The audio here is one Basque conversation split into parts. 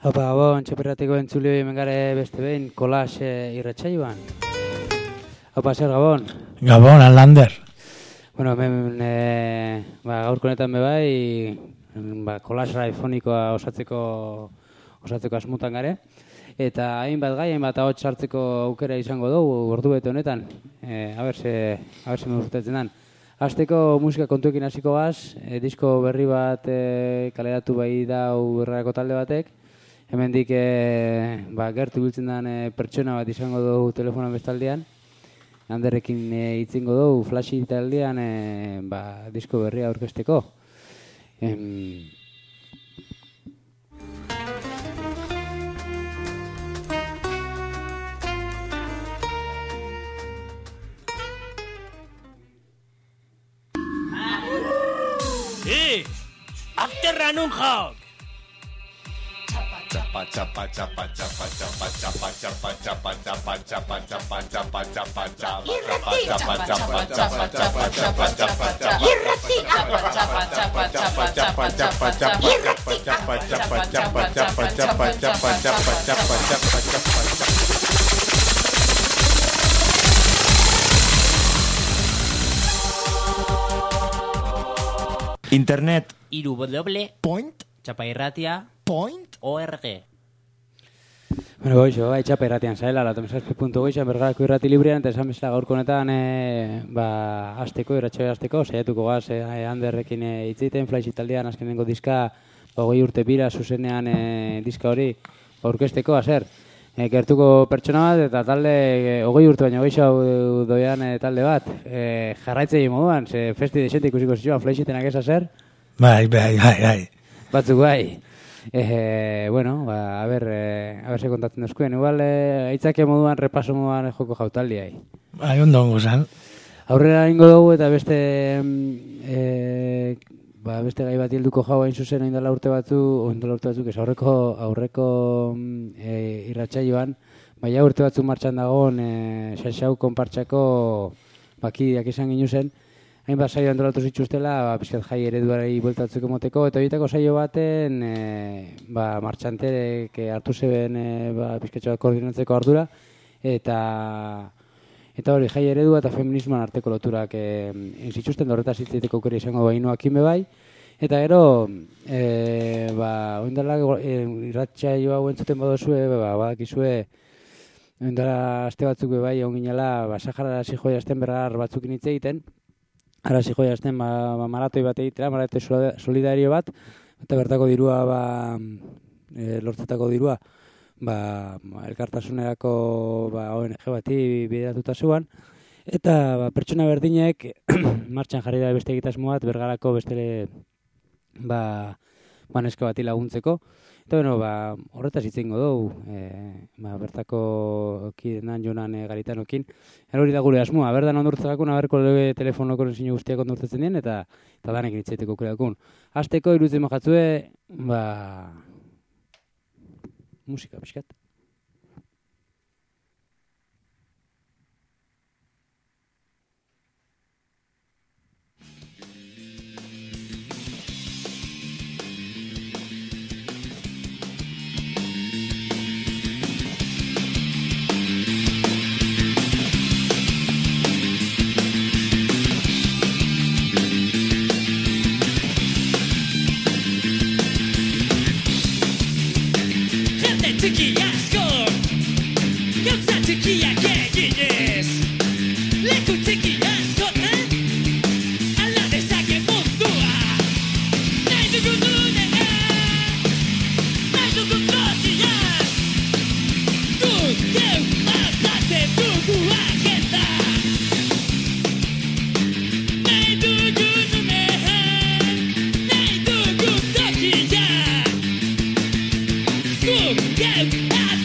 Opa, gabon, txapirratiko entzulio hemen gare beste behin, kolas irratsaioan. Opa, zer gabon? Gabon, Alander. Bueno, hemen gaurko honetan bebai, kolas radiofonikoa osatzeko asmutan gare. Eta hainbat gai, hainbat ahots hartzeko aukera izango dugu ordu bete honetan. A ber se me gustatzen dan. Hasteko musika kontuekin hasiko gaz, disko berri bat kaleratu bai dau berrarako talde batek. Hemendik gertu biltzen den pertsona bat izango dugu telefonan bestaldean. Anderrekin hitzingo dugu flashi taldean disko berria aurkezteko. Afterra nun jaok! Chapa chapa chapa chapa chapa chapa chapa chapa chapa chapa chapa chapa chapa Internet www.chapairratia.org. Bueno, goixo, txapa irratian zaela, latomesazpi.goixan bergarako irrati librean, eta esan bezala gaurko honetan hasteko, saiatuko gaz Anderrekin hitziten, flash italdean azkenengo diska, 20 urte bira, zuzenean diska hori aurkezteko, azer. Gertuko pertsona bat, eta talde 20 urte baina goixo doian talde bat, jarraitzei moduan, festi desente ikusiko zituan, flash itenak ez azer? Bai. Batzuk bai. Bueno, a ver se kontatzen duzkuen. Igual, aitzake moduan, repaso moduan joko jautaldiai. Bai, ondo gozan. Aurrera ingo dugu eta beste gai bat helduko jau hain zuzen oindala urte batzuk, ez aurreko irratsaioan, baina urte batzuk martxan dagoen Xaxau konpartsako bakideak izan ginuzen, hainbat saio antolatu zituztela, pizkat jai ereduari bueltatzeko moteko, eta horietako saio baten martxanterek hartu zeben pizkatxo bat koordinatzeko ardura, eta hori jai eredua eta feminismoan arteko loturak zituzten, horretaz hitzaiteko aukera izango bainoakin bebai, eta gero, oindala irratsaio hau entzuten badozue, badakizue, oindala aste batzuk bebai, onginela, Sahara Arazi Azten berrar batzukin hitz egiten, Arazi Azten maratoi bat egitera, maratoi solidario bat, eta bertako dirua, lortzetako dirua, elkartasunerako ONG bati bideratuta zuan, eta pertsona berdinek martxan jarri da beste egitasmo bat, bergarako beste neska bati laguntzeko. Eta horretaz hitzengo dugu, bertako kidenan jonan garitanokin. Hori da gure asmoa, berdan ondurtzakakun, aberko telefonoko ensino guztiak ondurtzetzen dien, eta danekin hitzeteko kreakun. Hasteko irutzen majatzue, musika pixkat. Tiki asko, gauza txikiak eginez. Leku txiki askotan, ala dezake mundua. Nahi dugun nunean, nahi dugun tokian. Guk geu aldatzen dugu agenda. Nahi dugun nunean, nahi dugun tokian. Guk geu aldatzen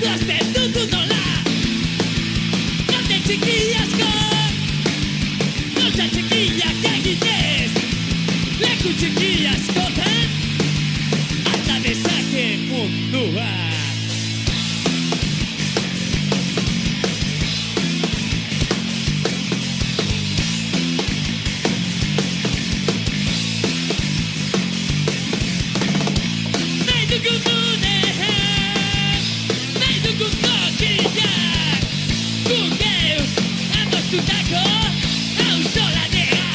asko auzolanean.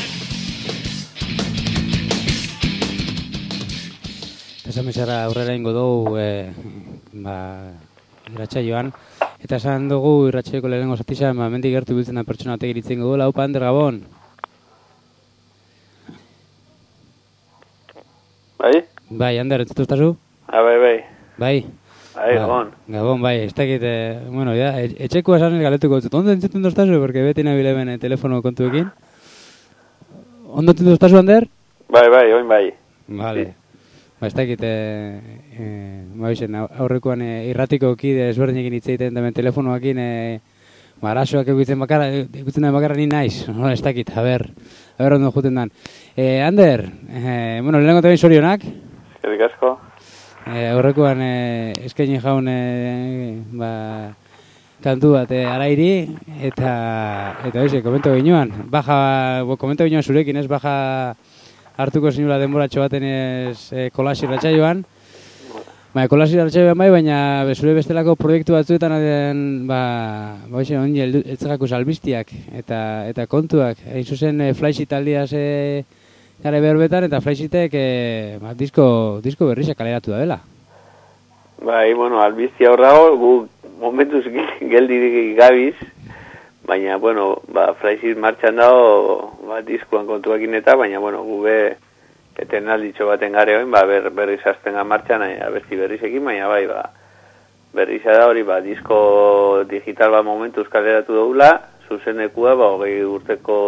Esan bezala aurrera ingo dugu, irratsaioan. Eta esan dugu irratsaioko lehenengo zatizan, mendik gertu biltzen da pertsona batek iritzen dugu. Laupa, Ander, Gabon. Bai? Bai, Ander, entzutu estazu? Bai. Bai? Gabon. Gabon, bai, ez dakit, bueno, ya, etxeko esan galetuko dut. Ondo entzuten doztazu, porque beti nabile ben telefono kontuekin. Ondo entzuten doztazu, Ander? Bai, oin bai. Vale. Ba, ez dakit, aurrekoan irratiko kide ezberdinekin hitz egiten demen telefonoakin, arazoak egutzen bakarra ni naiz, no, ez dakit, a ber ondo juten dan. Ander, bueno, lehenengo tebein sorionak. Eskerrik asko. Aurrekoan eskaini jaun kantu bat arairi, eta hoxe, komento ginoan. Komento ginoan zurekin, ez baja hartuko zinula denboratxo baten kolasi ratxaioan. Kolasi ratxaioan bai, baina zure bestelako proiektu batzuetan ongi eltzakako albiztiak eta kontuak. Hain zuzen Flaixit aldiaz gare berbetan eta Flaixitek disko berrizak kaleratu da dela. Bai, bueno, albiztia horrago, gu momentuz geldi gabiz, baina, bueno, Flaixit martxan dago, diskuan kontuakin eta, baina, bueno, gube eten alditxo baten gare hoin, berriz azten martxan, abesti berrizekin, baina bai, berriza da hori, disko digital momentuz kaleratu daula, zuzenekua, 20 urteko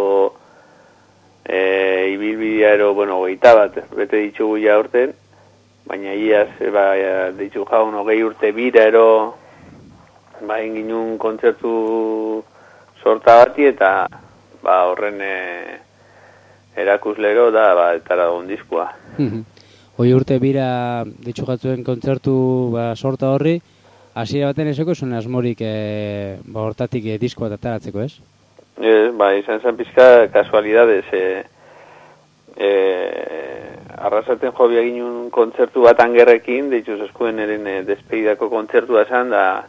ibilbidea ero, bueno, 20 bat, bete ditugu ja urten, baina iaz, ditu jaun 20 urte bira ero, inginun kontzertu sorta bati eta horren erakuslero da etara dagoen diskoa. Hoi urte bira ditxugatzuen kontzertu sorta horri, hasiera baten eseko zuen asmorik hortatik disko bat ataratzeko, ez? Izan zen pizka kasualidades. Arrasaten jobia ginun kontzertu bat angerrekin, dituz eskuen eren despedidako kontzertua zen, da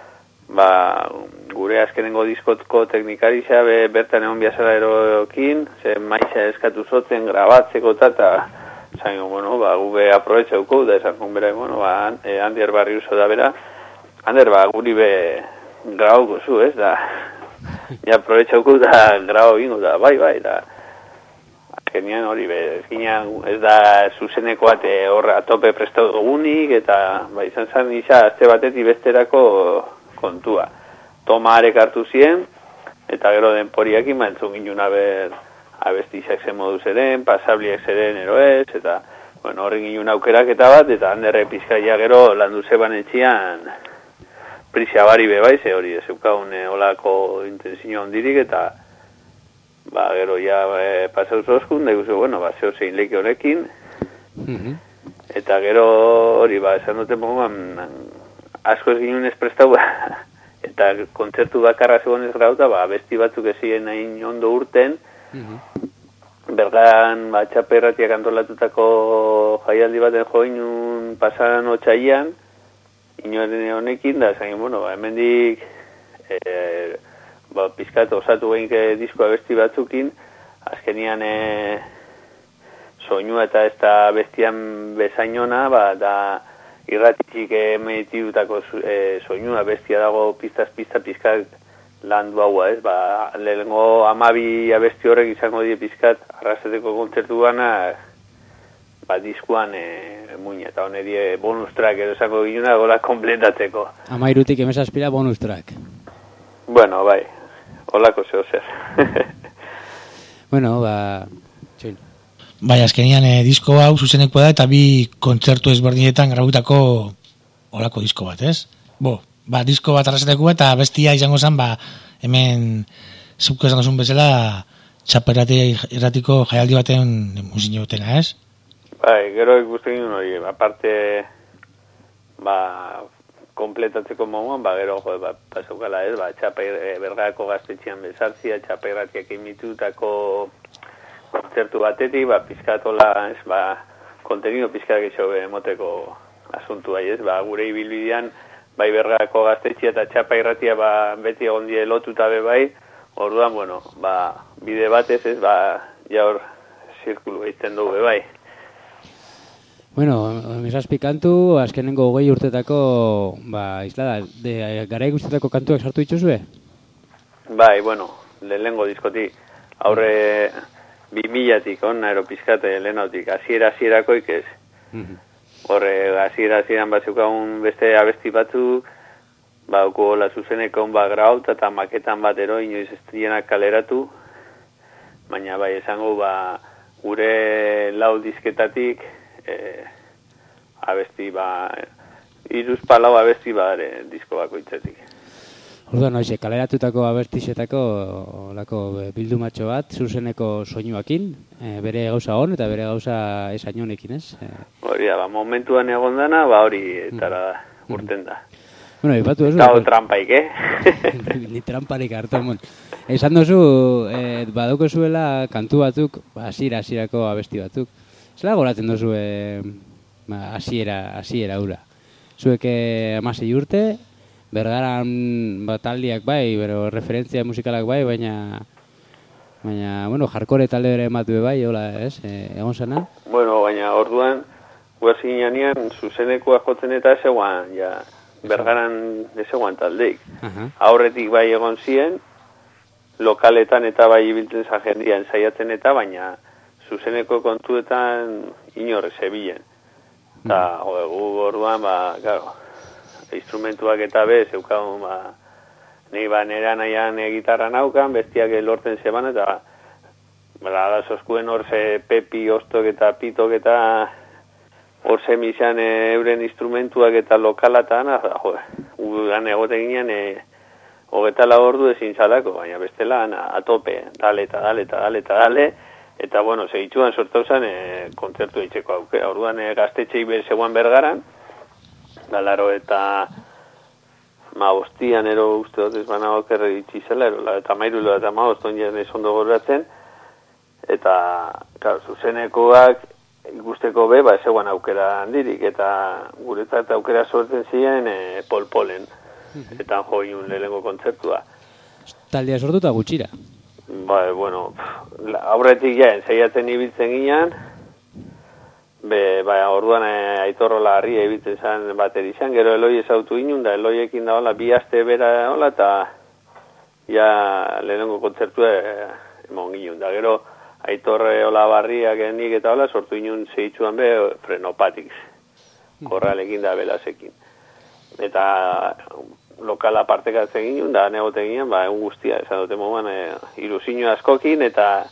gure azkenengo diskotko teknikaritza bertan egon biazara erokin, ze maiza eskatu zoten grabatzeko eta zain, bueno, gube aprobetxauko, da esan konbera, bueno, Ander barri uso da bera, Ander, guri be grauko zu, ez, da, ja aprobetxauko da grau ingo, da, bai, da, azkenian hori be, ez da zuzeneko bat horra tope prestatu dugunik, eta, izan zan isa, azte batetik besterako kontua. Toma arek hartu zien, eta gero denporiakin entzun ginen abestizak zen modu zeren, pasabliak zeren eroez, eta horren ginen aukerak eta bat, eta Anderre pizkaia gero landu zeban etxian prisia bari bebai, ze hori ezeukaun olako intensio ondirik, eta gero ja pasauz oskun, da guzu, zeo zein leke honekin, eta gero hori, esan duten moduan, asko ez ginen ez prestau, eta kontzertu bakarra zegoen ez grauta, besti batzuk ezien hain ondo urten, bergan txaperratiak antolatutako jaialdi baten joinun pasaran otxaian, inoaren honekin, da zain, hemendik pizkat osatu gehin diskoa besti batzukin, azkenian soinua eta ez da bestian bezainona, da irratitik emetitutako soinua bestia dago pizta pizkat landu haua, ez? Lehenengo 12 abesti horrek izango die pizkat arraseteko kontzertu gana diskuan muina, eta hone die bonus track edo esango ginuna gola kompletatzeko. 13tik 17 bonus track. Bueno, bai, holako zeo zer. Bueno, txoin. Bai, azkenian disko hau zuzenekoa da eta bi kontzertu ezberdinetan grabutako olako disko bat, ez? Disko bat arraseteko eta bestia izango zen, hemen zuko esango zuen bezala txaperratiko jaialdi baten muzin jotena, ez? Bai, gero ikusten ginen hori, aparte kompletatzeko moduan, gero pasaukala ez, bergako gaztetxean bezartzia, txaperratiak imitutako kontzertu batetik, pizkatola, kontenido pizkat gexo emoteko asuntu bai, ez, gure ibilbidean, bai bergako gaztetxea eta txapa irratia beti egon die lotuta bai, Orduan, bueno, bide batez ez, ja hor zirkulu egiten dugu, bai. Bueno, mesazpi kantu, azkenengo 20 urtetako, izlada, garai guztetako kantuak sartu dituzue? Bai, bueno, lehenengo diskoti, aurre 2000-tik onna pizkate lehenautik, hasierakoik ez. Horre, hasieran batzukagun beste abesti batzuk, uko la zuzeneko grauta eta maketan bat inoiz ez dienak kaleratu, baina bai esango gure lau disketatik abesti iruz palau abesti disko bakoitzetik. Orduan, hoxe, kaleratutako abestizetako bildumatxo bat, zuzeneko soinuakin, bere gauza on eta bere gauza esain honekin, ez? Hori da, momentuan egon dana, hori etara urten da. Bueno, ipatu ez? Eta trampaik, Ni tramparik hartu, esan dozu, badauko zuela kantu batzuk, hasierako abesti batzuk. Zela goratzen dozu hasiera hura. Zuek 16 urte, Bergaran taldiak bai, bero referentzia musikalak bai, baina bueno, hardcore talde ere ematu bai, hola, ez? Egon zena? Bueno, baina orduan, guazi ginean, zuzenekoa jotzen eta ezeguan, Bergaran ezeguan taldeik. Aurretik bai egon ziren, lokaletan eta bai ibiltzen zajendian saiatzen eta, baina zuzeneko kontuetan inorre zebilen. Eta, gu orduan, claro, instrumentuak eta zeukagun, nahi nera nahian gitarra naukan, bestiak lorten zeban, eta soskuen hor pepi, ostok eta pitok eta hor zemizan euren instrumentuak eta lokalatan, udan egote ginean, hogetala ordu ezin zalako, baina bestela atope, dale, eta bueno, segitxuan sortauzan kontzertu eitzeko aukera. Orduan gaztetxeik zegoan Bergaran, galaro eta maostian uste dut ez bana okerre ditxizela, eta mairulo eta maoston jen esondo goratzen, eta, claro, zuzenekoak ikusteko ezeguan aukera handirik, eta guretzat aukera sortzen ziren polpolen, eta joiun lehenengo kontzertua. Taldea sortuta gutxira? Bueno, aurretik ensaiatzen ibiltzen ginean, orduan Aitorrola harria ibiltzen zen baterizan, gero Eloi ezautu inun, da Eloiekin da hola, 2 aste bera hola, eta lehenengo kontzertua emon ginen, da gero Aitorre hola barriak nik eta hola, sortu inun segitzuan frenopatik, korralekin da belasekin. Eta lokala partekatzen ginen, da negoten ginen, egun guztia, esan dute moduan, ilusinio askokin, eta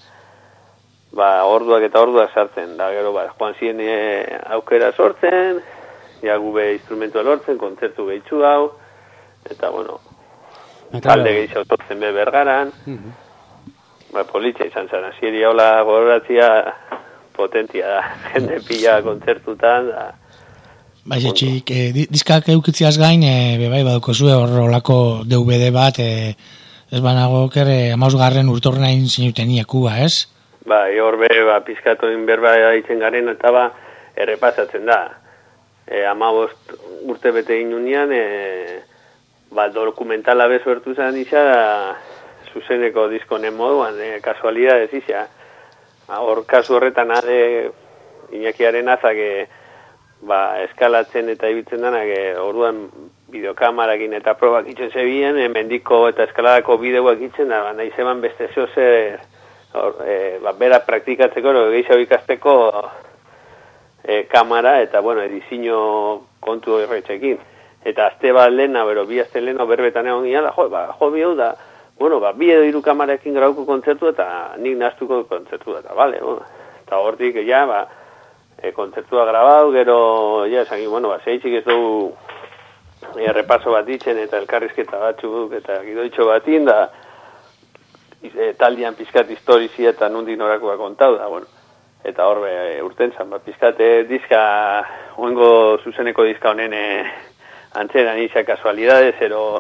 orduak sartzen, da gero, joan ziren aukera sortzen, gube instrumentua lortzen, kontzertu gehitzu hau, eta, bueno, talde gehitzu sortzen Bergaran, politxa izan zen, asieri hola gogoratzia potentia da, jende pila kontzertutan, da. Etxik, diskak eukitziaz gain, baduko zue horrelako DVD bat, ez banago oker, 15. urtorren hain zinuten iakua, ez? Hor pizkatoin berba haitzen garen eta errepasatzen da. 15 urte bete inunean, dokumentala bezuertu zen isa, zuzeneko diskonen moduan, kasualidadez isa. Hor kasu horretan Iñakiaren azak eskalatzen eta ibiltzen denak, orduan bideokamarakin eta probak itzen zebien, mendiko eta eskaladako bideoak itzen da, nahi zeban beste zozer, bera praktikatzeko, gehiago ikasteko kamara eta, bueno, edizio kontu horretxekin. Eta azte bat lehena, 2 aste lehena, berbetan egon gila, bi hau da, bueno, 2 edo 3 kamarekin grauko kontzertu eta nik naztuko kontzertu eta, bale, eta hortik, kontzertua grabau, gero, esan, bueno, zeitzik ez dugu repaso bat ditzen eta elkarrizketa batzuk eta gidoitxo batin, da, taldean pizkat historizia eta nundik norakoa kontau da, bueno, eta hor urten zan, pizkat diska, oengo zuzeneko diska honen antzeran isa kasualidades,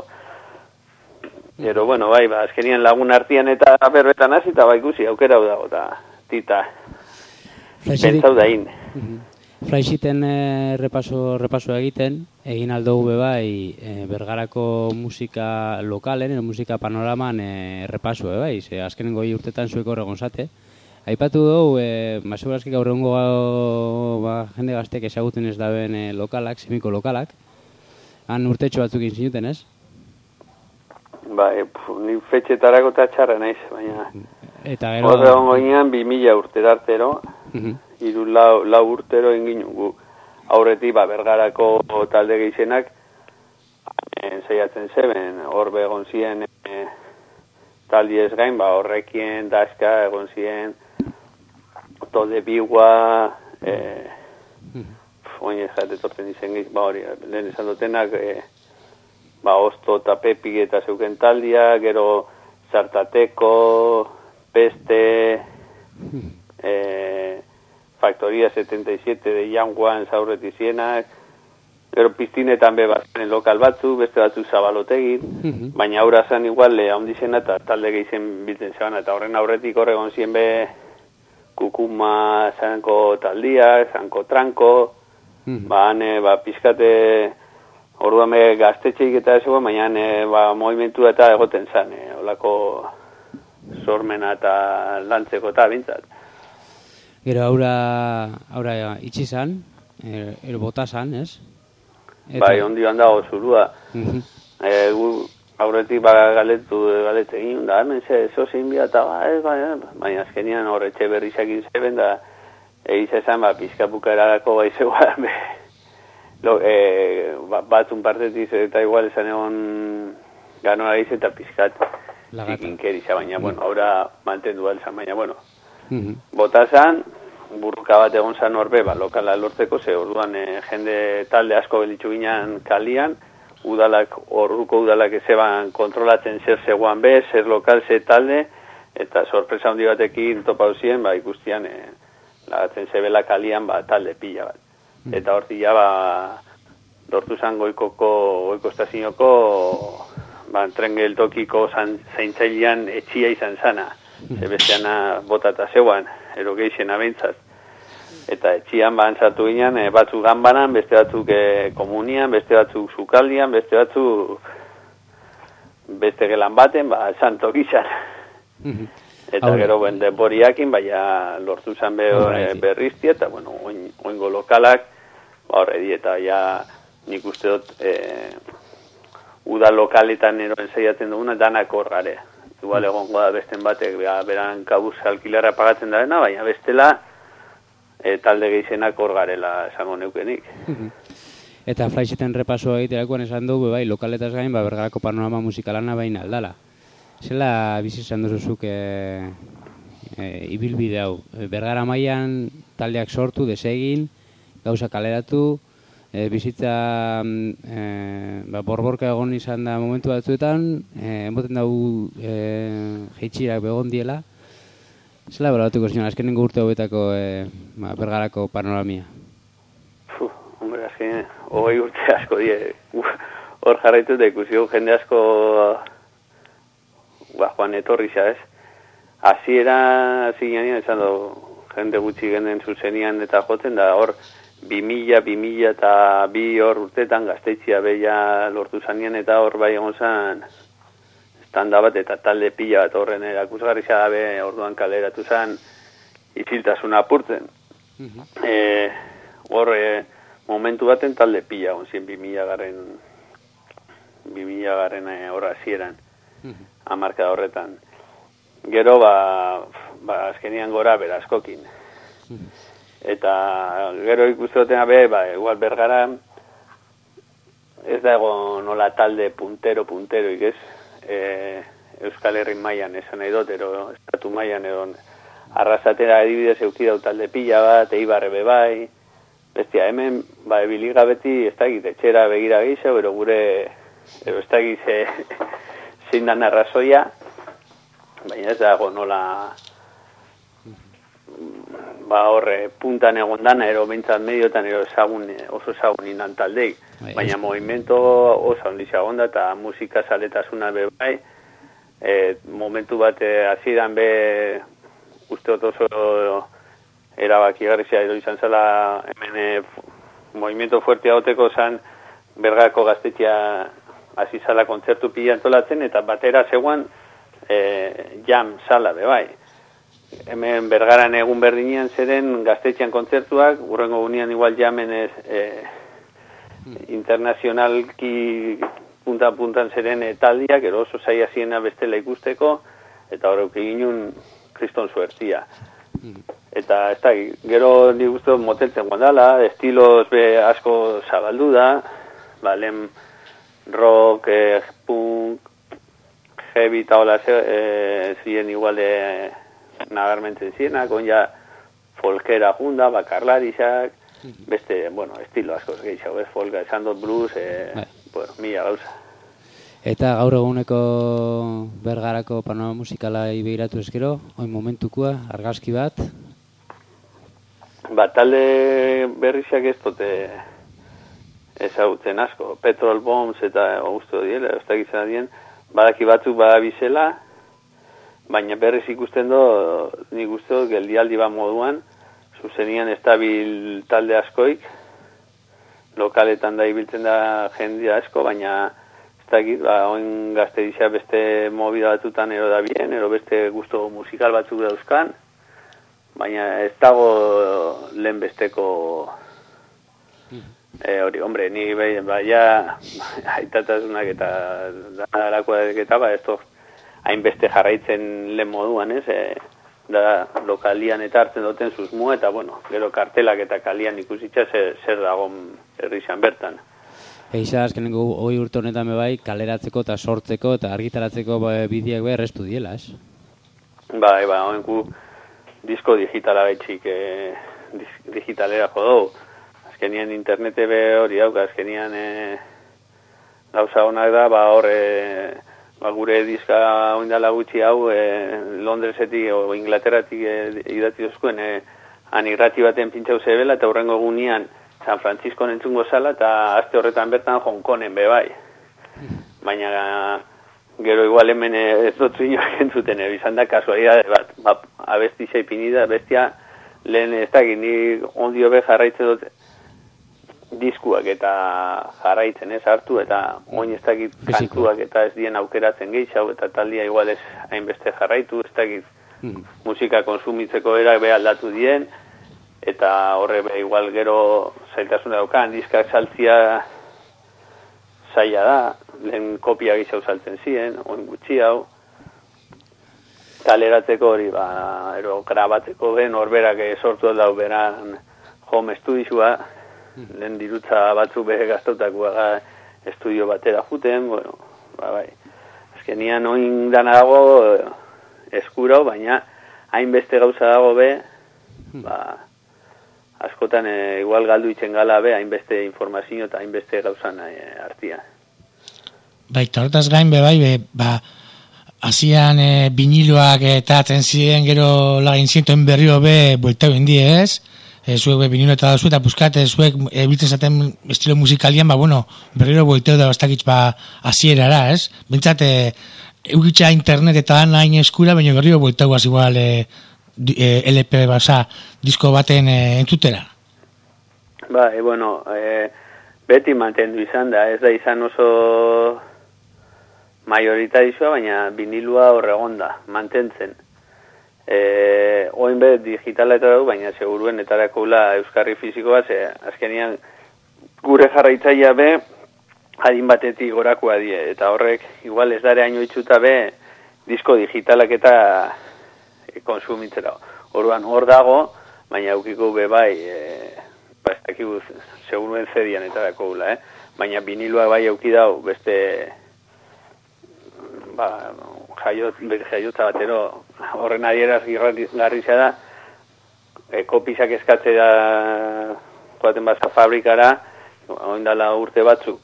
ero, bueno, azkenien lagun artian eta berbetan hasi, eta ikusi, aukera hau dago, eta tita, pentsau dain. Flaixiten repaso egiten, egin aldogu bai Bergarako musika lokalen, musika panoraman repaso bai, ze azkenengo urtetan zuek horregon zate. Aipatu dugu, segurazki gaur egungo jende gaztek ezaguten ez daben lokalak, semiko lokalak, han urtetxo batzuk zinuten, ez? Ni fetxetarako eta txarra naiz, baina... Eta gero... Horre ongo inean 2000 urte dartero, hiru lau urtero ingin gu. Aurretik, Bergarako talde gehienak ensaiatzen zeben, hor egon ziren taldiez gain, horrekien daska egon ziren, tode bigua, oinez jatetorten izen giz, hori, lehen esan dutenak, Osto eta Pepi eta zeuken taldia, gero Zartateko, Peste, Factoría 77 de Yanguan zaurreti zienak, gero Piztinetan bazen lokal batzu, beste batzu Zabalotegin, baina aurra zan igual handizena eta talde gehizen biltzen zeban, eta horren aurretik horregon zien Kukuma zanko taldia, zanko tranko, pizkate... Orduan gaztetxeik eta ez egon, baina movimentua eta egoten zen, olako sormena eta lantzeko eta bintzat. Gero aura itxi zan, bota zan, ez? Ondi handago zurua. Aurretik galete egin, da hemen zo zein bia eta baina azkenian horretxe berrizakin zeben, da egiz ezan pizkapuka erarako gaizegoan batzun partetiz eta igual esan egon ganoa egiz eta pizkat zikinkeriza, baina, aurra mantendu alzan, baina, bota zan, burruka bat egon zan horbe, lokala lortzeko, ze orduan jende talde asko belitzu ginen kalian, orduko udalak ezeban kontrolatzen zer zegoan zer lokal, zer talde, eta sorpresa handi batekin topauzien, ikustian, lagatzen zebela kalian, talde pila bat. Eta hortila, lortu zan goiko estazinoko, tren geltokiko zaintzailean etxia izan zana. Besteana botata zeuan, erogeixen abeintzat. Eta etxian antzatu ginen, batzuk ganbanan, beste batzuk komunian, beste batzuk sukaldian, beste batzuk beste gelan baten, santokizan. Eta gero denboriakin, baina lortu zan berriztia, eta oingo lokalak, horredi, eta nik uste dut udal lokaletan eroen zeiatzen duguna, danak horrare. Igual egongo da besten batek, beran kabuz alkilerra pagatzen dena, baina bestela talde gehizenak hor garela esango neukenik. Eta Flaixeten repasoa egiterakoan esan dugu, lokaletaz gain, Bergarako panorama musikalana baina aldala. Zela bizi izan duzuzuk ibilbide hau. Bergara mailan taldeak sortu, desegin, gauza kaleratu, bizitza borborka egon izan da momentu batzuetan, emoten dugu jeitxirak begon diela. Zela beratuko zion, azkenengo urte hobetako Bergarako panoramia? Hombre, azken, 20 urte asko die. Hor jarraitu da ikusi jende asko joan etorri ez. Hasi ginean, esan jende gutxi genden zuzenian eta joten, da hor 2000 eta 2 hor urtetan gazteitxia beia lortu zanien, eta hor bai egon zan standa bat eta talde pila bat horren erakusgarri dabe orduan kaleratu zan itziltasuna apurtzen. Hor momentu baten talde pila egon zien 2000 garren horra zieran. Amarka horretan. Gero, azkenian gora berazkokin. Eta gero ikustotena igual Bergara ez da egon nola talde puntero ikez. Euskal Herri mailan esan nahi dut, estatu mailan egon arrasatera adibidez eukidau talde pila bat, Eibarre bai. Bestia, hemen, ebiliga beti ez da etxera begira gehiago, pero gure ez da zein dan arrazoia, baina ez dago nola horre puntan egon dana, bintzat mediotan oso ezagun indan taldeik, baina movimento oso ondizia onda eta musika saletasuna bai, momentu bat hasieran uste oso erabakigarria edo izan zela hemen movimiento fuerte agoteko zan Bergarako gaztetxea hasi zala kontzertu pila antolatzen eta batera zegoan jam sala bai. Hemen Bergaran egun berdinean zeren gaztetxean kontzertuak, urrengo gunean igual jamen internazionalki puntan zeren taldiak, ero oso zaila ziena bestela ikusteko, eta horrek eginun kriston suertia. Eta ez da, gero ni guztu moteltzen guandala, estilos be asko zabaldu da, lehen rock, punk, heavy eta hola ziren igual nagarmentzen zienak, ja folkera junda, bakarlarisak, beste, estilo asko gehiago, folka, esan dut blues, mila gauza. Eta gaur eguneko Bergarako panorama musikala begiratu eskero, oin momentukua, argazki bat? Talde berriziak ez dute ezagutzen asko. Petrol Bombs eta gustu diela, ez da gizena dien, badaki batzuk badabizela, baina berriz ikusten nik uste geldialdi bat moduan, zuzenian estabil talde askoik, lokaletan da ibiltzen da jendea asko, baina ez dakit, oin gazte dizia beste movida batutan ero da bien, ero beste gusto musikal batzuk dauzkan, baina ez dago lehen besteko hori, hombre, ni baina aitatasunak eta danarakoak eta ez hainbeste jarraitzen lehen moduan, da lokalian eta hartzen duten susmua, eta gero kartelak eta kalian ikusitza zer dagon herrizan bertan. Eixa, azkenengo 20 urte honetan bai, kaleratzeko eta sortzeko eta argitaratzeko bideak errestu diela, ez? Oenku disko digitala betxik digitalera jodou. Azkenian internete hori dauka, azkenian gauza honak da, gure diska oindala gutxi hau Londresetik o Inglaterratik idatzi dozkuen anirrati baten pintxau zebela eta hurrengo egunean San Francisco entzungo zala eta aste horretan bertan Hong Kongen bai. Baina gero igual hemen ez dutzu inoak entzuten, izan da kasualidade bat, abesti seipinida, bestia lehen ez dakit, ni ondio jarraitzen dut diskuak eta jarraitzen hartu eta oin ez dakit kantuak eta ez dien aukeratzen gehiago eta taldia igual ez hainbeste jarraitu, ez dakit musika konsumitzeko era aldatu dien eta horre igual gero zailtasuna daukan, diskak saltzia zaila da, lehen kopia gehiago saltzen ziren, oin gutxi hau, kaleratzeko hori, ero grabatzeko norberak sortu dau beran home studioa, lehen dirutza batzu behe gaztautakoa estudio batera juten, bai. Azkenian oin dana dago eskuro, baina hainbeste gauza dago askotan igual galdu itzen gala hainbeste informazio eta hainbeste gauzan artia. Baita, hortaz gain hasian biniloak eta atzen ziren gero lagin zientuen berrio bueltau indi ez? Zuek vinilo eta dazu eta buskat zuek biltzen zaten estilo musikalian, berriro buelteu da bastakitz hasierara, ez? Bintzat, eukitza internet eta nahin eskura, baina berriro buelteu igual LP disko baten entzutera. Beti mantendu izan da, ez da izan oso mayoritarizua, baina vinilua horregonda, mantentzen. Oin digitala eta dugu, baina seguruen etarakoula euskarri fizikoa, azkenian gure jarraitzaia adin batetik gorakoa die, eta horrek igual ez dare haino itxuta disko digitalak eta konsumitzera. Orduan hor dago, baina eukiko ez dakigu seguruen zedian etarakoula, baina vinilua euki dau beste jaiotza batero horren adieraz garrizia da kopizak eskatze da joaten bazka fabrikara oindala urte batzuk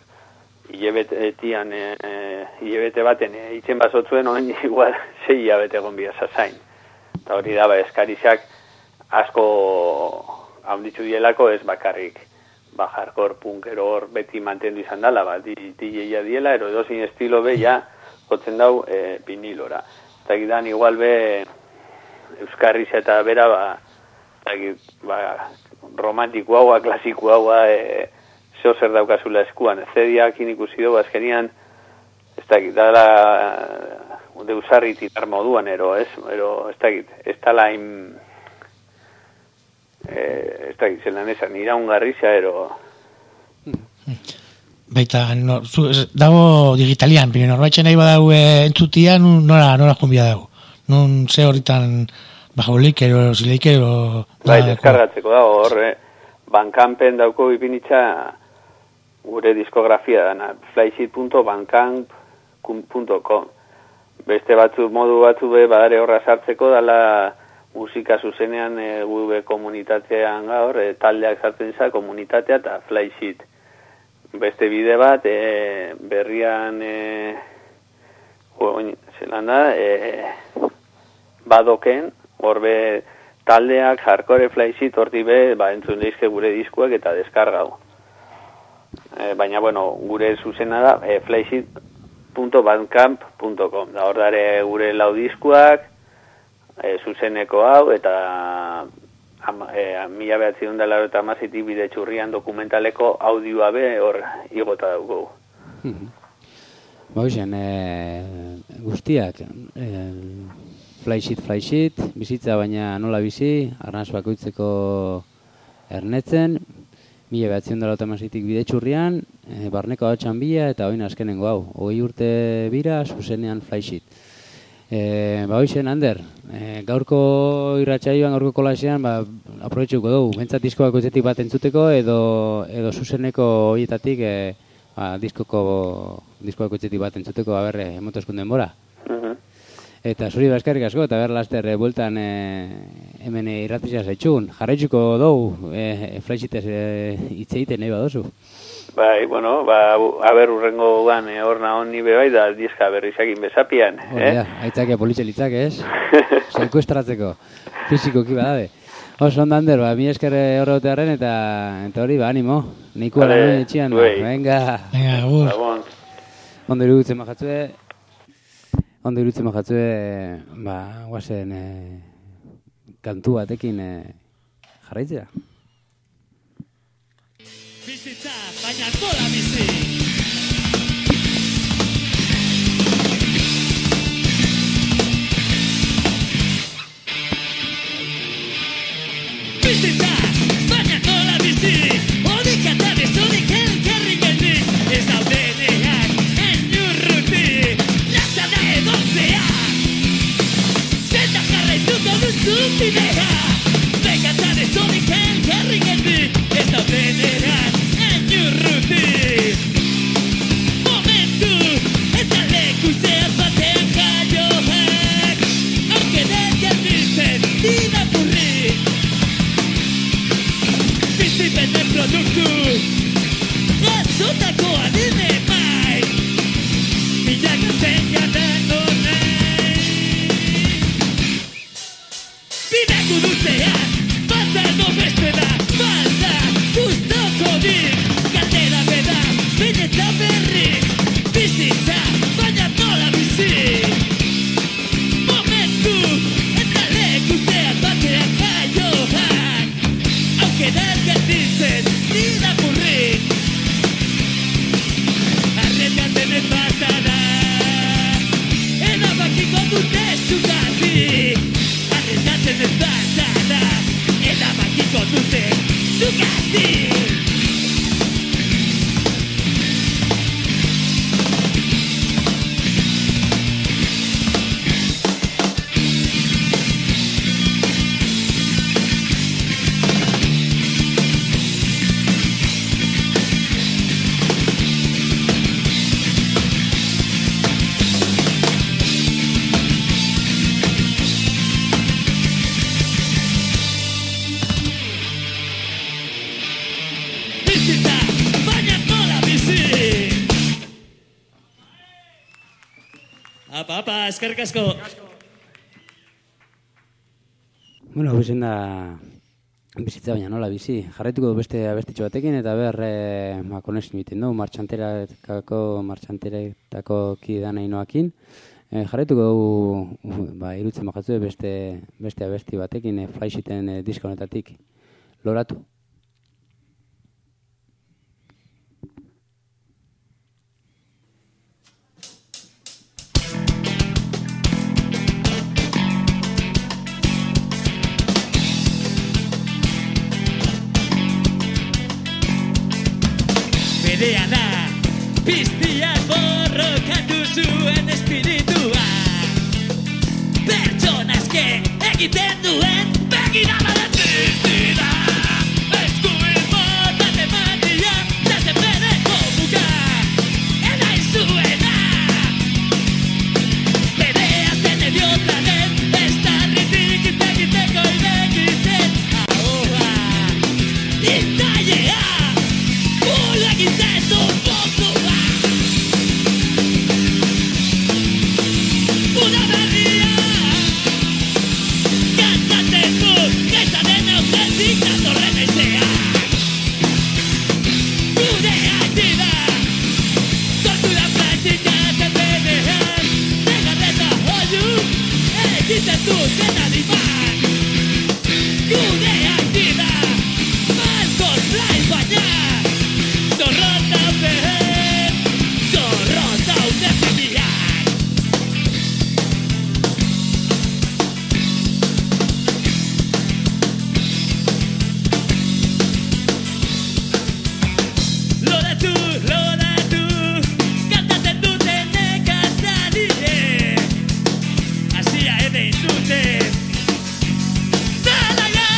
hilabete baten itzen bazotzuen oin igual 6 hilabete gonbia zazain eta hori da eskarizak asko haunditzu dielako ez bakarrik hardcore punkero hor beti mantendu izan dala DJ diela ero edozin estilo jotzen dau vinilora. Eta gidan igual euskarriz eta bera romantiko haua, klasiko haua, zer daukazula eskuan. CD-akin ikusi dugu, azkenian, ez dakit, dala deusarri titar moduan, ero, ez dakit, ez tala ez dakit, zelan esan, iraungarrizia, ero... Baita, dago digitalian, pero norbaitzen nahi badau entzutia, nola jumbia dago? Nun ze horritan bajaulik, ero zileik, ero... Bai, deskargatzeko dago, horre, Bandcampen dauko ipinitza gure diskografia dana, flyshit.bandcamp.com. Beste modu batzu badare horra sartzeko, dala musika zuzenean gube komunitatean gaur, taldeak sartzen za, komunitatea eta Flyshit. Beste bide bat, berrian, zelan da, badoken, horbe taldeak, hardcore Flyshit, horti entzun leizke gure diskuak eta deskargau. Baina, gure zuzena da, flyshit.bandcamp.com. Da hor dare gure lau diskuak, zuzeneko hau, eta 1980 bide txurrian dokumentaleko audioa hor igota dugu. Guztiak, Flyshit, bizitza baina nola bizi, arnaz bakoitzeko ernetzen, 1980 bide txurrian, barneko hau txanbila eta oin azkenengo hau. 20 urte bira, zuzenean Flyshit. Ander, gaurko irratsaioan, gaurko kolasean, aprobetxuko dugu, bentsat disko bakoitzetik bat entzuteko, edo zuzeneko horietatik disko bakoitzetik bat entzuteko, emoto eskunden bora. Eta zuri eskerrik asko, eta laster bueltan hemen irratizia zaitxun. Jarraitzuko dugu, Flyshitez hitz egiten nahi badozu. Bai, urrengo gan horna honi bai, da diska berrizakin bezapian. Aitzakia politxelitzak, ez? Sekuestratzeko, fizikoki badabe. Oso ondo, Ander, mi esker horretearen eta hori, animo. Neikua lan etxian, venga. Agur. Ondo iruditzen majatzue, guazen kantu batekin jarraitzea. Bizitza, baina nola bizi. Bizitza, baina nola bizi. Odik atariz, odik elkarri geldik. Ez daudenean, enurruti. Raza da edontzea. Zeta jarraituko duzu bidea. Begatariz, odik elkarri geldik. Ez daudenean, enurruti. Momentu, eta leku zehat batean jaioak. Aukeren gelditzen, dinapurri. Bizipenen produktu, jasotako adine mai. Bilakatzen jadango nahi. Bideku dutzean, batano beste da, balda, guztoko dit. Galdera beda, beneta berriz. Bizitza, baina nola bizi. Momentu, eta leku zehat batean jaioak. Aukerak gelditzen, dinapurrik. Arriesgatzen ez bazara, erabakiko dute zugatik. Arriesgatzen ez bazara, erabakiko dute zugatik. Bizitza, baina nola bizi. Apa, eskerrik asko. Bizen da bizitza baina nola bizi. Jarraituko du beste abestitxo batekin eta konexio egiten du martxanteretako kidana inoakin. Jarraituko dugu, irutzen bajatzu beste abesti batekin, Flysheeten disko honetatik, loratu. Berea da, piztiak borrokatu zuen espiritua. Pertsona eske egiten duen begirada pizti da. Eskuin botat ematia, zazen bereko muga, enain zuena. Berea zen ediota den, estarritik itegiteko ireki zen ahoa. Itailea, egiten du botua. Una berria kantatzeko gaitaren aurretik datorren aizea. Gure aitida tortura praktikatzen benean, negarreta oiu egiten du zenari bat. Gure aitida Malcolm Fly baina zorrota behen, zorrota unefemiak. Loratu, kantatzen duten nekazarie, hasia edein duten zelaie.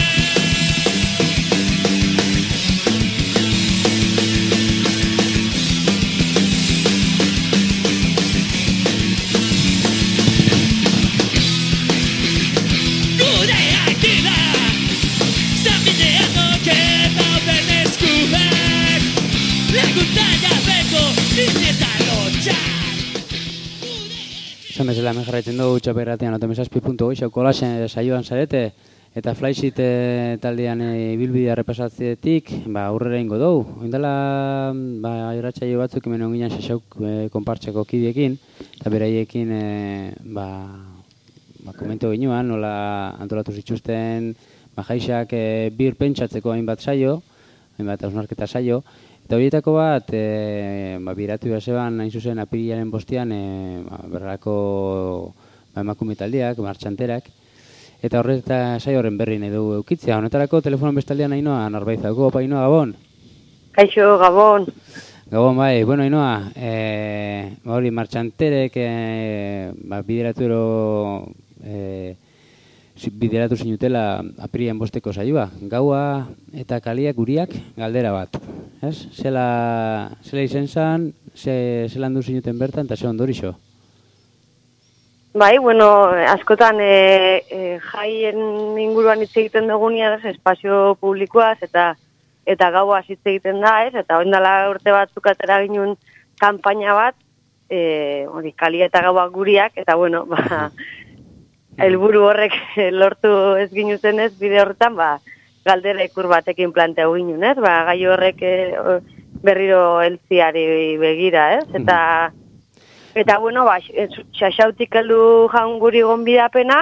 Gure aitida, zanbidean oketa ben eskuak, laguntza jabeko inetan lotxak. Esan bezala hemen jarraitzen dugu txaperratean otomezazpi.goixo kolasen saioan zarete, eta Flysheet taldean ibilbidea repasatzetik, aurrera ingo dugu. Oindala, irratsaio batzuk hemen onginan sasauk konpartseko kidiekin, eta beraiekin, komento ginuan, nola antolatu zituzten, jaixak bir pentsatzeko hainbat saio, hainbat hausnarketa saio, eta horietako bat, biratu baseban, hain zuzen apirilaren bostean, berrako emakume taldeak, martxanterak, eta horreta saio horren berri nahi dugu eukitzea. Honetarako telefonon bestaldean Ainoa Narbaiza. Opa, Ainoa, Gabon? Kaixo, Gabon. Gabon, bai. Bueno, Ainoa, hori martxanterek bideratu zinutela apirian bosteko saioa. Gaua eta kaliak guriak galdera bat. Ez? Zela izen zan, zelan du zinuten bertan, eta ze ondorixo? Bai, bueno, askotan jaien inguruan hitz egiten dugunia, espazio publikoaz eta gaua hitz egiten da, ez? Eta oindala urte batzuk atera ginen kanpaina bat, hori kalia eta gaua guriak, eta bueno, helburu horrek lortu ez ginuten ez, bide horretan, galdera ikur batekin planteau ginen, ez? Gai horrek berriro heltziari begira, ez? Eta bueno, xaxautik heldu jaun guri gonbidapena,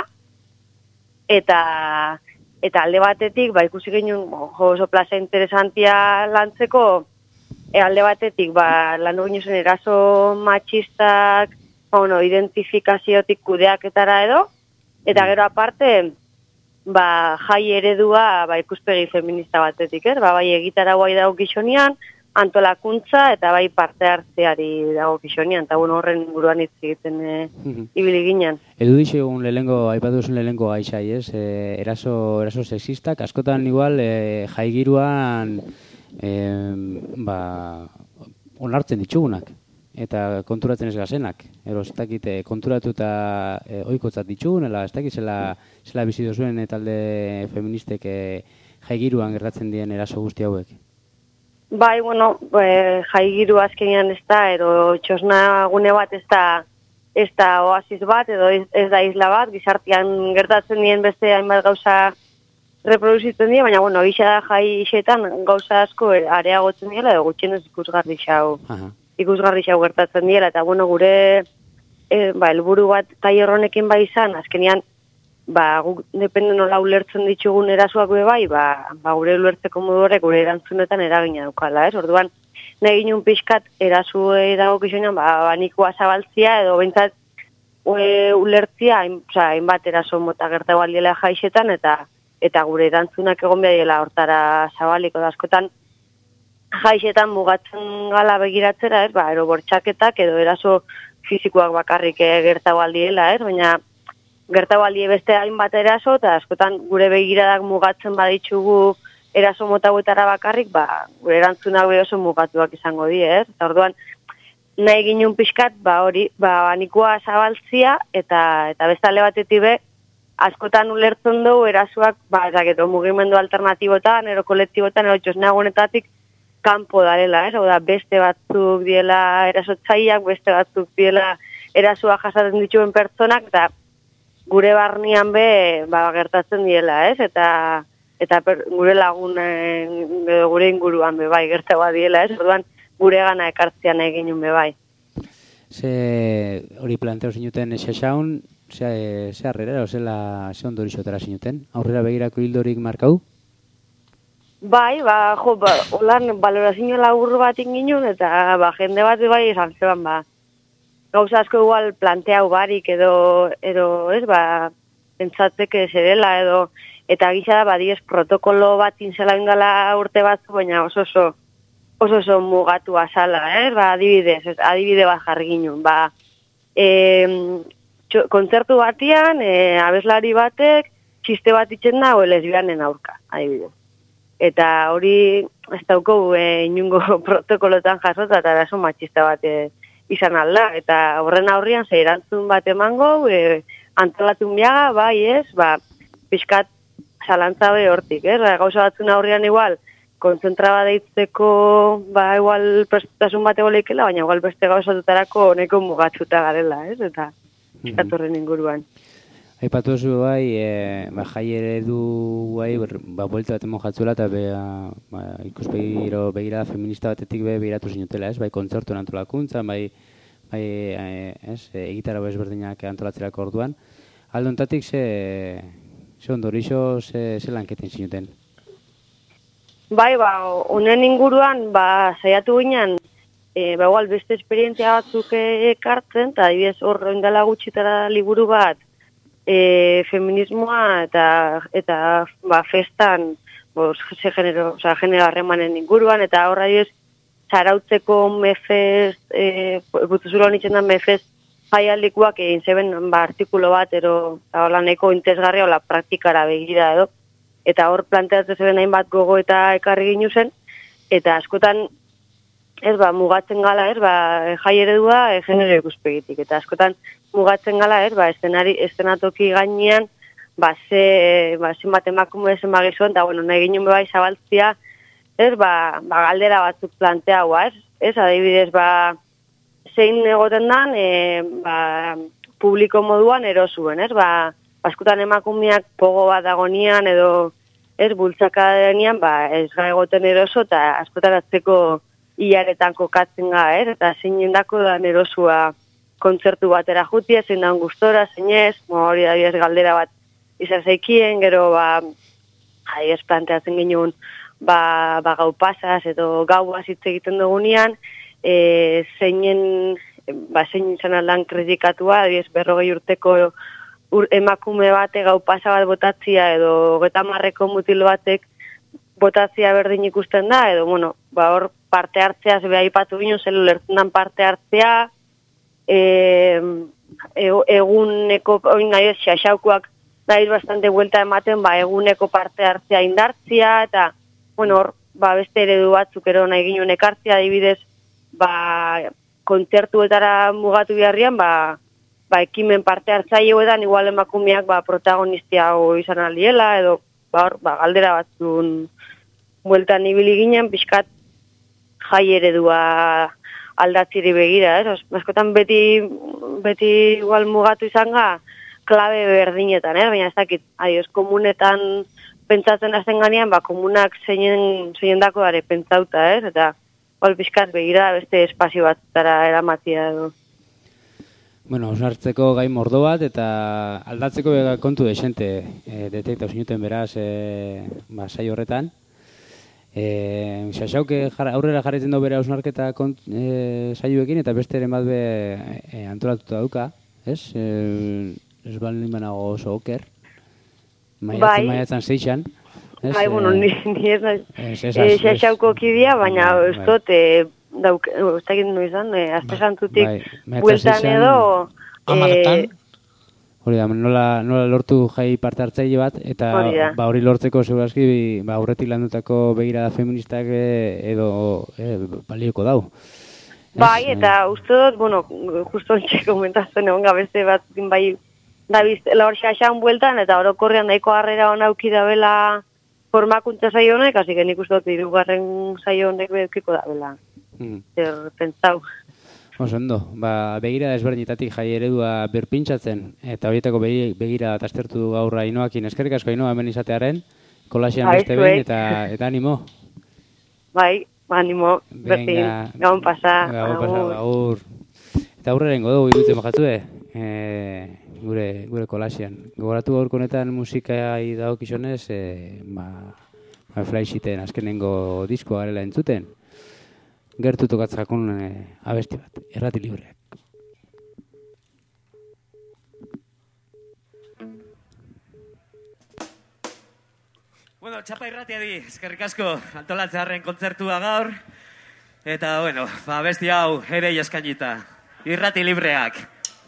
eta alde batetik, ikusi ginen oso plaza interesantia lantzeko, alde batetik, lan egin zen eraso matxistak, identifikaziotik kudeaketara edo, eta gero aparte, jai eredua ikuspegi feminista batetik, bai egitara guai dago gizonian, antolakuntza eta bai parte hartzeari dago gizonian, eta horren inguruan hitz egiten ibili ginen. Edu dixegun aipatu zuen lehenko gaixai, ez? Eraso sexistak, askotan igual jaigiruan onartzen ditugunak, eta konturatzen ez gazenak. Ero, ez dakit, konturatu eta oikotzat ditugun, ez dakit zela bizi duzuen talde feministek jaigiruan gertatzen dien eraso guzti hauek. Bai, bueno, jaigiru azkenean ez da, edo txosna gune bat ez da oasis bat, edo ez da isla bat, gizartean gertatzen dien beste hainbat gauza reproduzitzen dira, baina, bueno, gisa da jai isetan gauza asko areagotzen dira, edo gutxienez ikusgarri xau gertatzen dira, eta, bueno, gure helburu bat tailer honekin bai izan, azkenean, guk depende nola ulertzen ditugun erasoak bai, gure ulertzeko modu horrek gure erantzunetan eragina daukala, ez? Orduan, nahi ginen pixkat erasuei dagokizunean, banikoa zabaltzia edo bentsat ulertzia, hainbat eraso mota gertago aldiela jaixetan, eta gure erantzunak egon behar dela hortara zabaliko da askotan, jaixetan mugatzen gala begiratzera, ez? Ero bortxaketak edo eraso fizikoak bakarrik gertago aldiela, ez? Baina gertago aldie beste hainbat eraso, eta askotan gure begiradak mugatzen baditzugu eraso motauetara bakarrik, gure erantzunak oso mugatuak izango die, ez? Eta orduan, nahi ginen pixkat, banikoa zabaltzia, eta beste alde batetik askotan ulertzen dugu erasoak, mugimendu alternatibotan, ero kolektibotan, ero txosnagunetatik, kanpo darela, ez? Oda, beste batzuk diela erasotzaileak, beste batzuk diela erasoa jasaten dituen pertsonak, eta gure barnean gertatzen diela, ez? Eta gure lagunen, gure inguruan bai gertagoa diela, ez? Orduan, gure gana ekartzean egin bai. Hori planteo zinuten xaxaun, ze harrera, ze ondorixotara zinuten? Aurrera begirako hildorik markau? Bai, holan valorazio labur bat inginen, eta jende bat bai esan zeban, gauza asko igual planteau barik edo ez, pentsatzeke zerela edo, eta gisa da, diez protokolo bat inzela ingala urte batzu, baina oso mugatu azala, adibide bat jarri ginen, kontzertu batian, abeslari batek, txiste bat itzen da, lesbianen aurka, adibidez. Eta hori ez dauko inungo protokolotan jasota eta eraso matxista bat izan alda. Eta horren aurrian ze erantzun bat emango, antolatun biaga, bai ez, pixkat zalantza hortik, ez? Gauza batzun aurrian igual, kontzentraba deitzeko, igual prestutasun bat egoleikela, baina igual beste gauzatutarako honeko mugatzuta garela, ez? Eta pixkat horren inguruan. Aipatu zu bai, jai eredu bai, buelta bat emon jatzuela eta ikuspegiro begirada feminista batetik begiratu zinutela, ez? Bai, kontzertuen antolakuntzan, bai, egitarau ezberdinak antolatzerako orduan. Aldontatik ze ondorixo, ze lanketen zinuten? Bai, honen inguruan, saiatu ginen, igual beste esperientzia batzuk ekartzen, eta adibidez hor indala gutxitara liburu bat, feminismoa eta festan genero harremanen inguruan, eta horra diez zarautzeko mefest, butuzuro nitzen da mefest jaialdikuak egin zeben artikulo bat, hola neko intezgarria, hola praktikara begira edo, eta hor planteatzen zeben hainbat gogo eta ekarri ginu zen, eta askotan mugatzen gala, jai eredua genero ikuspegitik, eta askotan mugatzen gala, eszenatoki gainean, zenbat emakume zenbat gizuen, eta nahi ginen bai zabaltzia, galdera batzuk planteagoa, adibidez, zein egoten dan, publiko moduan erosuen, askotan emakumeak pogo bat dagonian, edo, bultzaka denean, ez ga egoten eroso, eta askotan atzeko hilaretan kokatzen ga, eta zein jendako da erosua kontzertu batera jutia, zein da gustora, zein ez, hori da galdera bat izan zeikien, gero ez planteatzen ginen gau pasaz edo gau hitz egiten dugunean, zein izan aldan kritikatua, 40 urteko emakume bate gau pasa bat botatzia edo 30 mutil batek botatzia berdin ikusten da, edo, hor parte hartzea, zebe aipatu ginen, zel ulertzen dan parte hartzea, eguneko, nahi ez, xaxaukuak nahi bastante buelta ematen, eguneko parte hartzea indartzia, eta, hor, beste eredu batzuk ero nahi ginen ekartzea, adibidez, kontzertuetara mugatu beharrian, ekimen parte hartzaileetan, igual emakumeak protagonistia izan aldiela, edo, galdera batzun bueltan ibili ginen, pixkat jai eredua aldatziri begira, askotan beti igual mugatu izan ga, klabe berdinetan, baina ez dakit, komunetan pentsatzen hasten ganean, komunak zeinen dako dare pentsauta, eta igual pixkat begira beste espazio batzutara eramatia edo. Bueno, osartzeko gai mordo bat eta aldatzeko kontu desente detekta zinuten beraz saio horretan. Xaxauke aurrera jarritzen du bere hausnarketa saioekin eta besteren bat antolatuta duka, ez? Ez baldin banago oso oker. Maiatzen 6an. Bai, bueno, ni ez naiz Xaxauko kidea, baina ez dut ez dakit izan, aste santutik bueltan edo... Amartan? Hori da, nola lortu jai parte hartzaile bat, eta hori lortzeko segurazki aurretik landutako begirada feministak edo balioko dau. Bai, eta uste dut, bueno, justo ontxe komentatzen egon gabeste bat, bai, dabiz, hor Xaxan bueltan, eta orokorrean daiko harrera hona auki dabela formakuntza saio honek, hasi nik uste dut, 3. saio honek behukiko dabela. Zer pentsau. Ondo, begira desberdinetatik jai eredua berpintzatzen, eta horietako begira aztertu du gaur Ainoakin. Eskerrik asko Ainoa hemen izatearen, kolaxean beste behin, eta animo. Bai, animo, berdin, gaun pasa. Gaur. Eta aurreren godu irutzen bajatzue, gure kolaxean. Gogoratu gaurko honetan musikai dagokizonez, Flaixiten azkenengo diskoa garela entzuten. Gertu tokatzakon abesti bat, Irrati Libreak. Bueno, txapa irratiari, eskerrik asko antolatzearen kontzertua gaur. Eta, bueno, abesti hau ere eskainita. Irrati Libreak.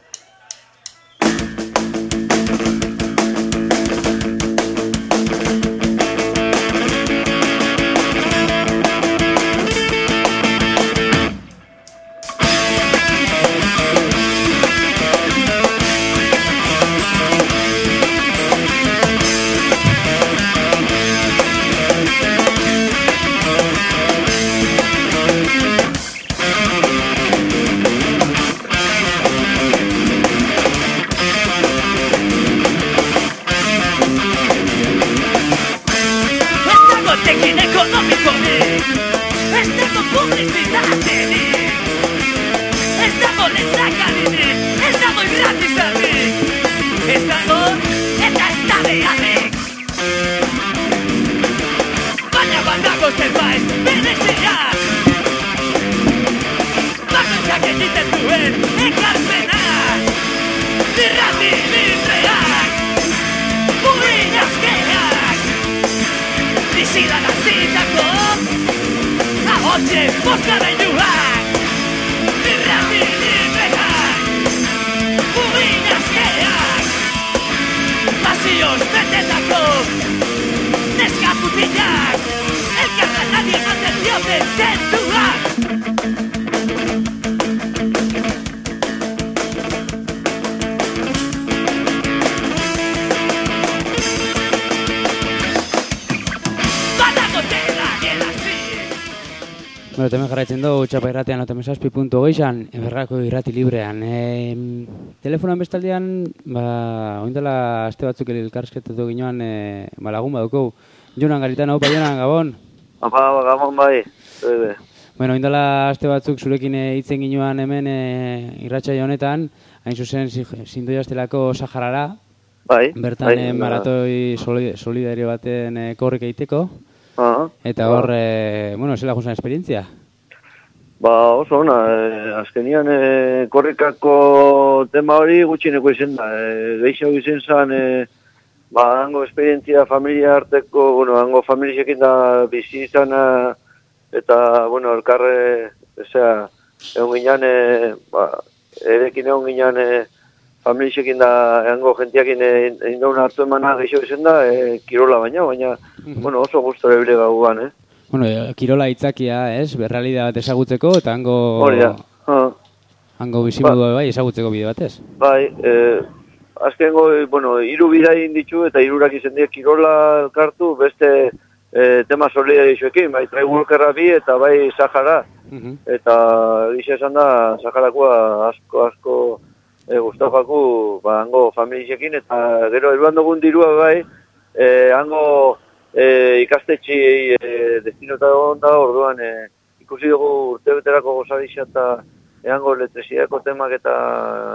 Bueno, temen jarraitzen dugu txapa irratean otamesazpi.geixan, Berrako Irrati Librean. Telefonoan bestaldean, oindela aste batzuk elkarrizketatu ginoan lagun baduko. Jonan Garitano, opa Jonan, Gabon? Opa, Gabon bai. Bueno, oindela aste batzuk zurekin hitzen ginoan hemen irratsaio honetan, hain zuzen zindoiaztelako Saharara. Bai. Bertan maratoi solidario baten korrik egiteko. Eta hor, zela junzan esperientzia? Oso ona, azkenian korrikako tema hori gutxineko izen da. Geixo izen zan, hango esperientzia familia arteko, hango familiekin da bizi izana, eta, elkarre, egon ginean, erekin egon ginean, familiekin da, hango gentiakin egin dauna hartu emana geixo izen da, kirola baina, oso gustore bile gauan, Kirola itzakia, ez? Berrealidad bat ezagutzeko, eta hango bizimodua bai ezagutzeko bide batez. Bai, azkengo, hiru bidain ditu, eta hirurak izen dira kirola elkartu, beste tema solidarioekin, bai, Trailwalkerra bi, eta bai Sahara. Eta gisa esan da, Saharakoa asko Gustafaku, hango familiekin, eta gero eruan dugun dirua bai, hango ikastetxi destinota da, orduan ikusi dugu urtebeterako gozadisa eta hango elektriziako temak eta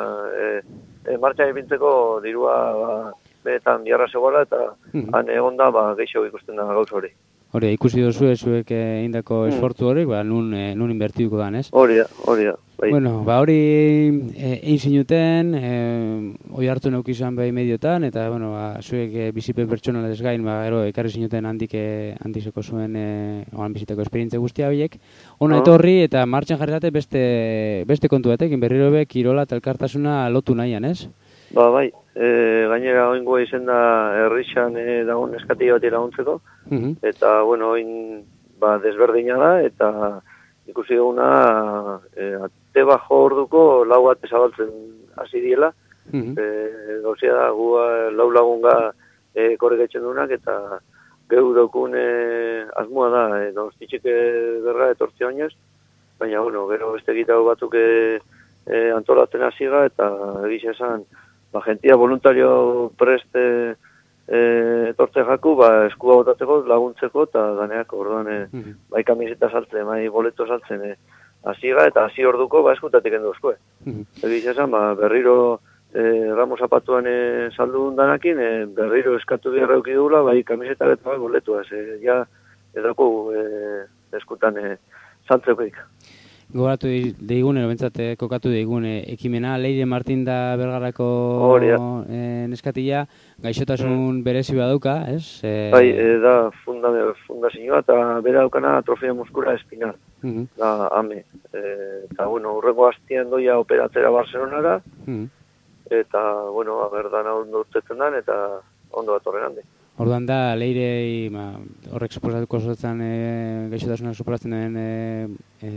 martxan ipintzeko dirua benetan biharra zegoela, eta han egon da, gehiago ikusten da gauz hori. Hori, ikusi dozu zuek indako esfortzu hori, nun inbertituko dan, ez? Hori da. Bai. Bueno, hori egin zinuten, hoi hartu neuk izan behi mediotan, eta, zuek bizipen pertsonalez gain, gero, ekarri zinuten handizeko zuen, oan biziteko esperientzia guztia horiek. Ona etorri, eta martxan jarri zate beste kontu batekin, berriro be, kirola eta elkartasuna lotu nahian, ez? Bai, gainera oingoa izen da herrixan dagoen eskatila bat laguntzeko, eta, oin desberdina da, eta ikusi duguna ate bajo orduko lau bat ezabaltzen hasi diela, gauzia da, gu lau lagunga korrikatzen duenak, eta geu daukun asmoa da, Donostitxik berra etortzea oinez, baina, gero beste egitau batzuk antolatzen hasiga, eta egisa esan, jentia voluntario prest etortze jaku, eskua botatzeko, laguntzeko, eta daneak, orduan, bai kamiseta saltzen, bai boleto saltzen, hasiga, eta hasi orduko, eskutatik enduzkoe. Egisa esan, berriro Ramos Zapatuan saldun danakin, berriro eskatu biharra eukidula, bai kamiseta eta bai boletua, ja, edako eskutan saltzekoik. Gogoratu deigune, bentsate kokatu deigune ekimena, Leire Martin da Bergarako neskatila, gaixotasun berezi badauka, ez? Bai, da fundazioa, eta bera daukana atrofia muskula espinal, da ame. Eta, urrengo hastian doia operatzera Barcelonara, eta, berdan ondo urtetzen dan, eta ondo bat horren handi. Orduan da, Leirei horrek suposatuko zotzen gaixotasunak superatzen den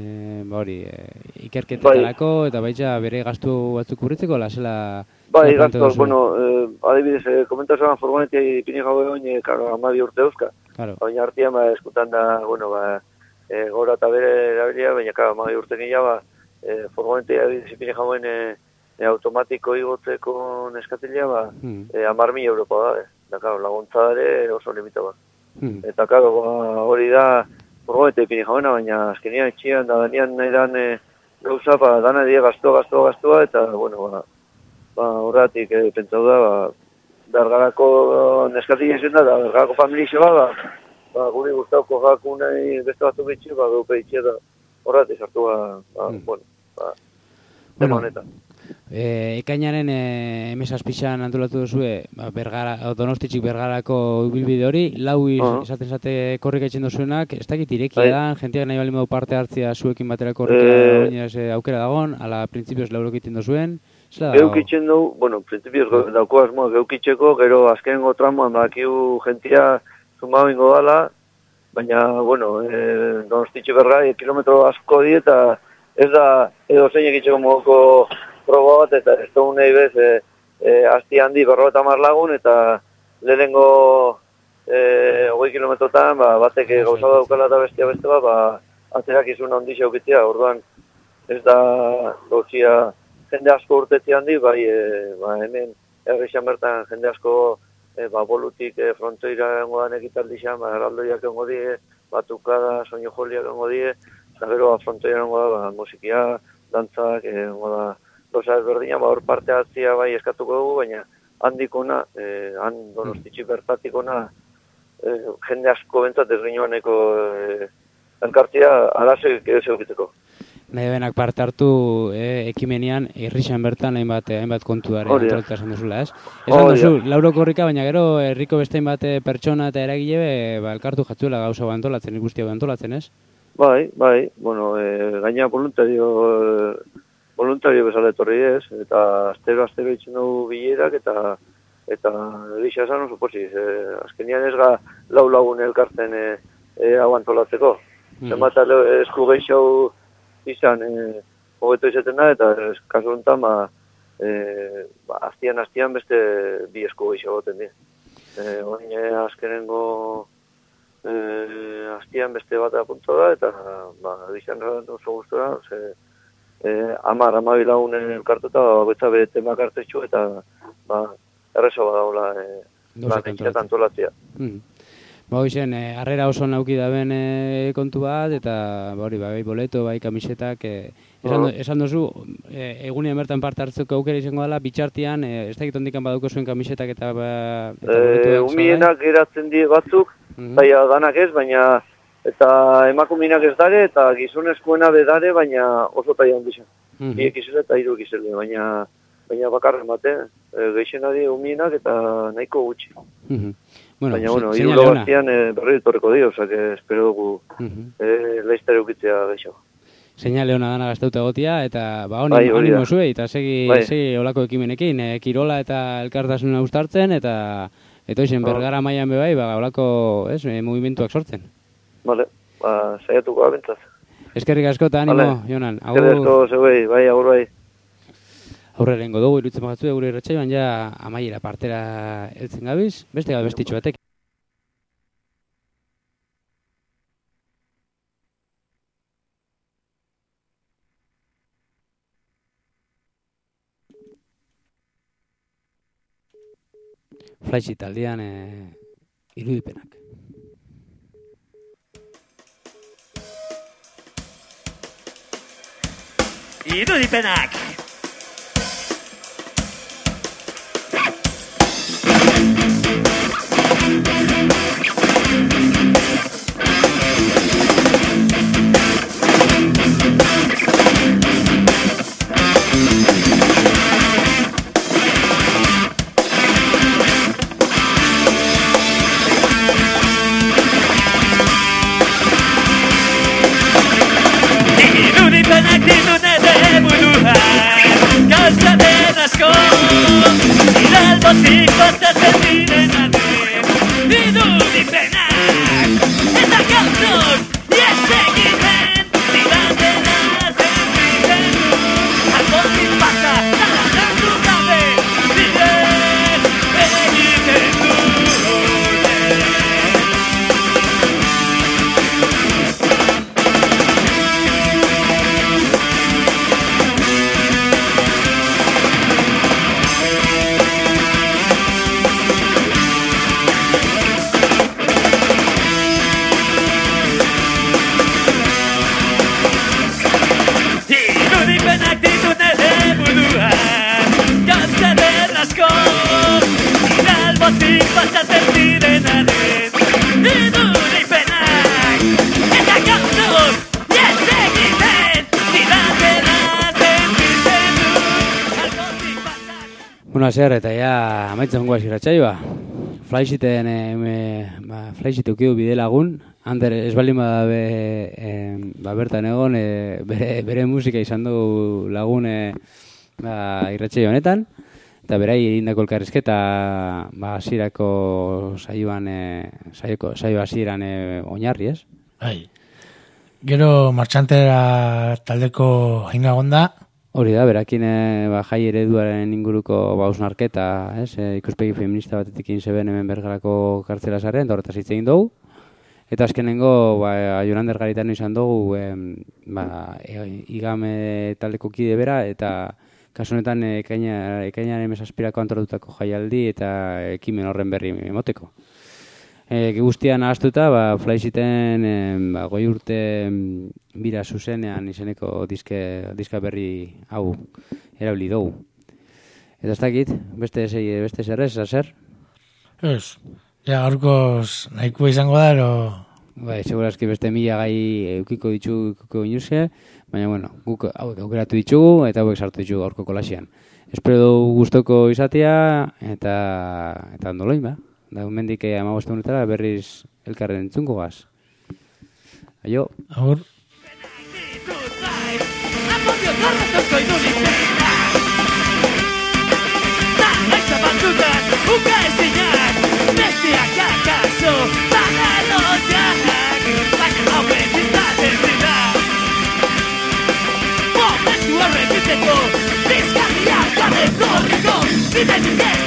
ikerketetarako, eta baitza bere gastu batzuk kurritzeko, lasela... Bai, gaztuak, adibidez, komentazioan furgonetia ipini gaue oin, 12 urte euska. Oin artian, eskutan da, gora eta bere erabilia, baina 12 urte nila, furgonetia ipini gauen automatiko igotzeko neskatila, 10.000 europa da, eta, laguntza ere oso limita bat. Eta, hori da, furgonete ipini jauna, baina azkenian etxian, da danian nahi dan gauza, dana die gaztua, eta, horretik pentsau da, Bergarako neskatila izan da, Bergarako familia bat, guri guztauko jaku nahi beste batzuk itxi, gaupe itxi, eta horretik sartu, tema honetan. Ekainaren emezazpixan antolatu duzue, Donostitxik Bergarako ibilbide hori, lau esaten korrika etxen dozuenak, ez dakit irekia da, jentiak nahi bali modu parte hartzia zuekin batera korrika aukera dagoen, ala printzipioz laurok iten dozuen. Geukitzen du, printzipioz dauko asmoa geukitzeko, gero azkenengo tramoan bakiu jentia zumau ingo dala, baina, Donostitxik Bergai kilometro asko di, eta ez da edo zein egitzeko modoko proba bat, eta ez dugu nahi bez, asti handi 50 lagun, eta lehenengo 20 kilometrotan, batek gauza daukala eta bestia beste bat, atzerak izun handi xaukitzea, orduan ez da gauzia jende asko urtetzea handi, hemen herrixan bertan jende asko bolutik frontoira engo dan ekitaldixan, heraldoiak engo die, batukada, soinu joliak engo die, eta gero frontoira engo da, musikia, dantzak, engo da, dosa ezberdina, hor parte hartzia eskatuko dugu, baina handikona, Donostitxik bertatikona, jende asko bentzat ez ginoaneko elkartzia alaze zeukiteko. Nahi benak parte hartu ekimenian irrixan bertan hainbat kontuaren antolatu esan duzula, ez? Esan duzu, lauro korrika, baina gero herriko beste hainbat pertsona eta eragile elkartu jatzuela gauza antolatzen, ikustia antolatzen, ez? Bai, gaina voluntario bezala etorri ez, eta astero itxen dugu bilerak, eta egisa esan oso posiz. Azkenian ez ga lau lagun elkartzen hau antolatzeko. Zenbat esku gehiago izan hobeto izaten da, eta kasu honetan hastian beste bi esku gehiago goten di. Oin azkenengo hastian beste bat apunto da, eta egizan oso guztora, 10 lagunen elkartuta, betza bere temak hartetxu, eta errezo badagoela lan antolatzea. Ba, hoizen, harrera oso nauki daben kontu bat, eta hori, bai boleto, bai kamisetak, esan duzu, egunean bertan parte hartzeko aukera izango dela, bitxartian, ez dakit ondikan badauko zuen kamisetak eta boletoak. Umienak geratzen die batzuk, baina danak ez, baina eta emakuminak ez dare, eta gizonezkoena bedare, baina oso taia ondizan. Biek izela eta hiru izela, baina bakarren bate, geixenari umienak eta nahiko gutxi. Baina, hiru bastian berri etorreko dio, oza, que espero dugu leiztare ukitzea geixo. Seinale hona dana gaztauta egotia, eta animo zuei, eta segi olako ekimenekin, kirola eta elkartasuna uztartzen, eta hoizen Bergara mailan bebai, olako mugimenduak sortzen. Vale, saiatuko abentzaz. Eskerrik asko eta animo, Jonan. Eskerrik asko zeuei, bai, agur bai. Aurre lehenko dugu, irutzen bagatzu, gure irratsaioan ja amaiera partera heltzen gabiz, beste bestitxo batek. Flaixi taldean irudipenak. Irudipenak! Irudipenak ditu nere buruan, gauzaten asko, iralbotik pasatzen diren arte. Irudipenak, eta gauzok, ies egiten, didatena zenbiten du. Albotik pasa, talanatu gabe, ies egiten du. Irudipenak ditu nere buruan, gauzaten asko, iralbotik pasatzen diren arren. Irudipenak, eta gauzok, ies egiten, didatena zenbiten du. Albotik pasatzen... Zer, eta ja amaitzen goaz irratsaioa. Flaixiten, Flaixite ukidu bide lagun, Ander ez baldin bada bertan egon, bere musika izan du lagun irratsaio honetan, eta berai egindako elkarrizketa hasierako saioan, saio hasieran oinarri, ez? Bai. Gero martxantera taldeko haina gonda. Hori da, berakin jai ereduaren inguruko hausnarketa, ikuspegi feminista batetik zeben hemen Bergarako kartzela sarren, da horretaz hitz egin dugu. Eta azkenengo, Jonander Garitan izan dugu, igame taldeko kide bera, eta kasu honetan ekainaren mesazpirako antolatutako jaialdi eta ekimen horren berri emoteko. Guztian ahaztuta, Flaixiten goi urte bira zuzenean izeneko diska berri hau erabili dugu. Eta ez dakit, beste zerrez, zer? Ez, ja gaurkoz nahikoa izango da, ero... Bai, segurazki beste 1000 gai eukiko inuzke, baina, bueno, guk hauek aukeratu ditugu eta hauek sartu ditugu gaurko kolaxian. Espero dugu gustoko izatea eta ondoloin, ba? Da, mendik 15 honetara berriz elkarren entzungo gaz. Aio. Agur. Momentu horren biteko, bizkarriak gane gorriko, bide